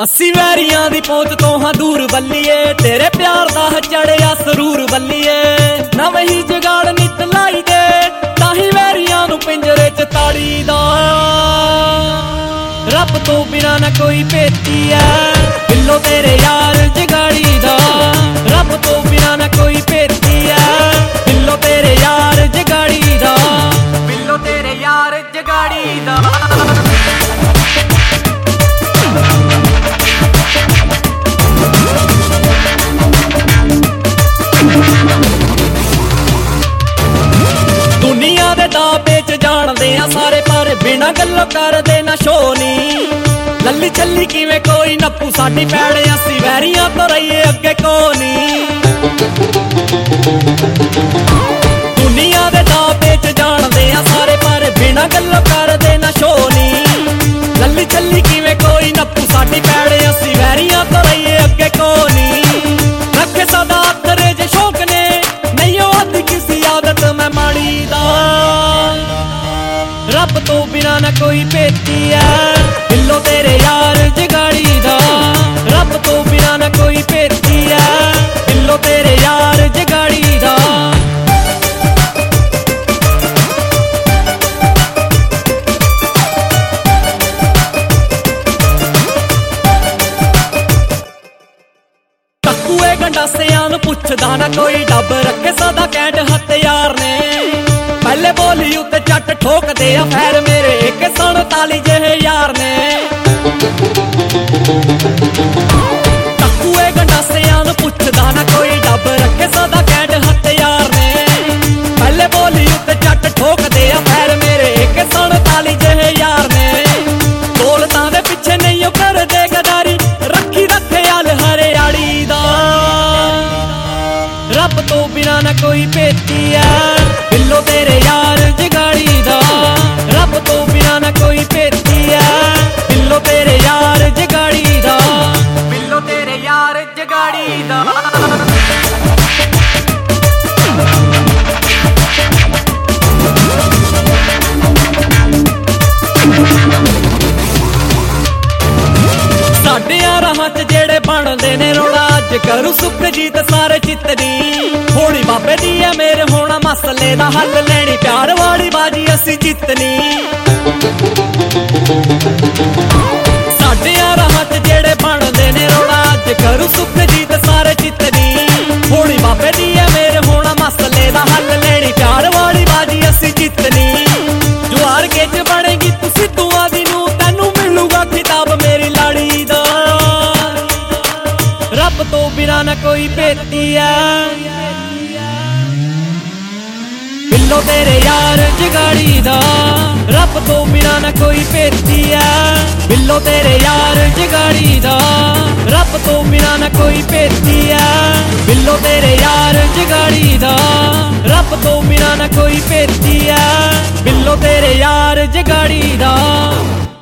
ਅਸੀਂ ਵੈਰੀਆਂ ਦੀ ਪਹੁੰਚ ਤੋਂ ਹਾਂ ਦੂਰ ਬੱਲੀਏ, ਤੇਰੇ ਪਿਆਰ ਦਾ ਚੜਿਆ ਸਰੂਰ ਬੱਲੀਏ। ਨਵੇਂ ਹੀ ਜਗਾੜ ਨਿਤ ਲਾਈ ਦੇ, ਤਾਂ ਹੀ ਵੈਰੀਆਂ ਨੂੰ ਪਿੰਜਰੇ ਚ ਤਾੜੀ ਦਾ। ਰੱਬ ਤੋਂ ਬਿਨਾ ਨਾ ਕੋਈ ਭੇਤੀ ਐ, ਬਿੱਲੋ ਤੇਰੇ ਯਾਰ ਜਗਾੜੀ ਦਾ। ਰੱਬ ਤੋਂ ਬਿਨਾ ਨਾ ਕੋਈ ਭੇਤੀ ਐ, ਬਿੱਲੋ ਤੇਰੇ ਯਾਰ ਜਗਾੜੀ ਦਾ। ਬਿੱਲੋ ਤੇਰੇ ਯਾਰ ਜਗਾੜੀ ਦਾ। ਦੁਨੀਆ ਦੇ ਦਾਅਵੇ ਚ ਜਾਣਦੇ ਆ ਸਾਰੇ, ਪਰ ਬਿਨਾਂ ਗੱਲੋਂ ਕਰਦੇ ਨਾ ਸ਼ੋ ਨੀ। ਲੱਲੀ ਚੱਲੀ ਕਿਵੇਂ ਕੋਈ ਨੱਪੂ ਸਾਡੀ ਪੈੜ, ਅਸੀਂ ਵੈਰੀਆਂ ਤੋਂ ਰਹੀਏ ਅੱਗੇ ਕੋ ਨੀ। ਦੁਨੀਆ ਦੇ ਦਾਅਵੇ ਚ ਜਾਣਦੇ ਆ ਸਾਰੇ, ਪਰ ਬਿਨਾਂ ਗੱਲੋਂ ਕਰਦੇ ਨਾ ਸ਼ੋ ਨੀ। ਲੱਲੀ ਚੱਲੀ ਕਿਵੇਂ ਕੋਈ ਨੱਪੂ ਸਾਡੀ ਪੈੜ, ਅਸੀਂ ਵੈਰੀਆਂ ਤੋਂ ਰਹੀਏ ਅੱਗੇ ਕੋ ਨੀ। ਰੱਖੇ ਸਦਾ ਤੇਰੇ ਜੇ ਸ਼ੌਕ ਨੇ, ਨਹੀਂ ਉਹ ਅੱਧ ਕਿਸੇ ਆਦਤ ਮੈਂ ਮਾੜੀ ਦਾ। ਰੱਬ ਤੋਂ ਬਿਨਾ ਨਾ ਕੋਈ ਭੇਤੀ ਐ, ਬਿੱਲੋ ਤੇਰੇ ਯਾਰ ਜਗਾੜੀ ਦਾ। ਰੱਬ ਤੋਂ ਬਿਨਾ ਨਾ ਕੋਈ ਭੇਤੀ ਐ, ਬਿੱਲੋ ਤੇਰੇ ਯਾਰ ਜਗਾੜੀ ਦਾ। ਟੱਕੂਏ ਗੰਡਾਸਿਆਂ ਨੂੰ ਪੁੱਛਦਾ ਨਾ ਕੋਈ, ਡੱਬ ਰੱਖੇ ਸਦਾ ਕੈਂਟ ਹਥਿਆਰ ਨੇ। ਪਹਿਲੇ ਬੋਲੀ ਉੱਤੇ ਚੱਟ ਠੋਕਦੇ ਆ ਫੈਰ, ਮੇਰੇ 147 ਜਿਹੇ ਯਾਰ ਨੇ। ਟੱਕੂਏ ਗੰਡਾਸਿਆਂ ਨੂੰ ਪੁੱਛਦਾ ਨਾ ਕੋਈ, ਡੱਬ ਰੱਖੇ ਸਦਾ ਕੈਂਟ ਹਥਿਆਰ ਨੇ। ਪਹਿਲੇ ਬੋਲੀ ਉੱਤੇ ਚੱਟ ਠੋਕਦੇ ਆ ਫੈਰ, ਮੇਰੇ 147 ਜਿਹੇ ਯਾਰ ਨੇ। ਦੌਲਤਾਂ ਦੇ ਪਿੱਛੇ ਨਹੀਂ ਉਹ ਕਰਦੇ ਗਦਾਰੀ, ਰੱਖੀ ਦਾ ਖਿਆਲ ਹਰਿਆੜੀ ਦਾ। ਰੱਬ ਤੋਂ ਬਿਨਾ ਨਾ ਕੋਈ ਭੇਤੀ ਐ, ਬਿੱਲੋ ਤੇਰੇ ਯਾਰ ਜਗਾੜੀ ਦਾ। ਰੱਬ ਤੋਂ ਬਿਨਾ ਨਾ ਕੋਈ ਭੇਤੀ ਐ, ਬਿੱਲੋ ਤੇਰੇ ਯਾਰ ਜਗਾੜੀ ਦਾ। ਬਿੱਲੋ ਤੇਰੇ ਯਾਰ ਜਗਾੜੀ ਦਾ। ਸਾਡਿਆਂ ਰਾਹਾਂ ਚ ਜਿਹੜੇ ਬਣਦੇ ਨੇ ਰੋੜਾ, ਅੱਜ ਕਰੂ ਸੁਖਜੀਤ ਸਾਰੇ ਚਿੱਤਨੀ। ਹੋਣੀ ਬਾਬੇ ਦੀ ਐ ਮੇਰੇ ਹੋਣਾ ਮਸਲੇ ਦਾ ਹੱਲ, ਲੈਣੀ ਪਿਆਰ ਵਾਲੀ ਬਾਜੀ ਅਸੀਂ ਜਿੱਤਨੀ। ਸਾਡਿਆਂ ਰਾਹਾਂ ਚ ਜਿਹੜੇ ਬਣਦੇ ਨੇ ਰੋੜਾ, ਅੱਜ ਕਰੂ ਸੁਖਜੀਤ ਸਾਰੇ ਚਿੱਤਨੀ। ਹੋਣੀ ਬਾਬੇ ਦੀ ਐ ਮੇਰੇ ਹੋਣਾ ਮਸਲੇ ਦਾ ਹੱਲ, ਲੈਣੀ ਪਿਆਰ ਵਾਲੀ ਬਾਜੀ ਅਸੀਂ ਜਿੱਤਨੀ। ਜਵਾਰ ਕੇ ਚ ਬਣੇਗੀ ਤੁਸੀਂ ਤੂਆਂ ਦੀ ਨੂੰ, ਤੈਨੂੰ ਮਿਲੂਗਾ ਖਿਤਾਬ ਮੇਰੀ ਲਾੜੀ ਦਾ। ਰੱਬ ਤੋਂ ਬਿਨਾ ਨਾ ਕੋਈ ਭੇਤੀ ਐ, ਬਿੱਲੋ ਤੇਰੇ ਯਾਰ ਜਗਾੜੀ ਦਾ। ਰੱਬ ਤੋਂ ਬਿਨਾ ਨਾ ਕੋਈ ਭੇਤੀ ਐ, ਬਿੱਲੋ ਤੇਰੇ ਯਾਰ ਜਗਾੜੀ ਦਾ। ਰੱਬ ਤੋਂ ਬਿਨਾ ਨਾ ਕੋਈ ਭੇਤੀ ਐ, ਬਿੱਲੋ ਤੇਰੇ ਯਾਰ ਜਗਾੜੀ ਦਾ। ਰੱਬ ਤੋਂ ਬਿਨਾ ਨਾ ਕੋਈ ਭੇਤੀ ਐ, ਬਿੱਲੋ ਤੇਰੇ ਯਾਰ ਜਗਾੜੀ ਦਾ।